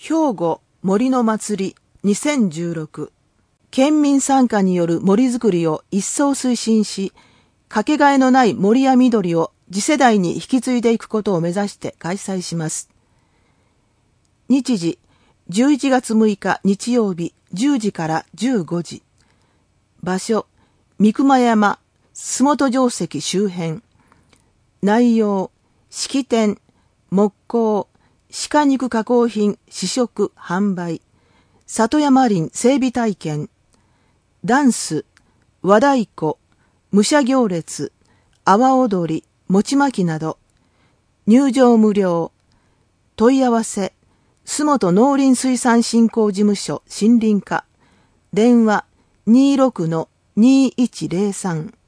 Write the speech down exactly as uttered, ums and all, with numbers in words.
兵庫森の祭りにせんじゅうろく、県民参加による森づくりを一層推進し、かけがえのない森や緑を次世代に引き継いでいくことを目指して開催します。日時、じゅういちがつむいか日曜日じゅうじからじゅうごじ。場所、三熊山、洲本城跡周辺。内容、式典、木工、鹿肉加工品試食販売、里山林整備体験、ダンス、和太鼓、武者行列、阿波踊り、餅まきなど、入場無料。問い合わせ、洲本農林水産振興事務所森林課、電話 にーろくのにーいちゼロさん。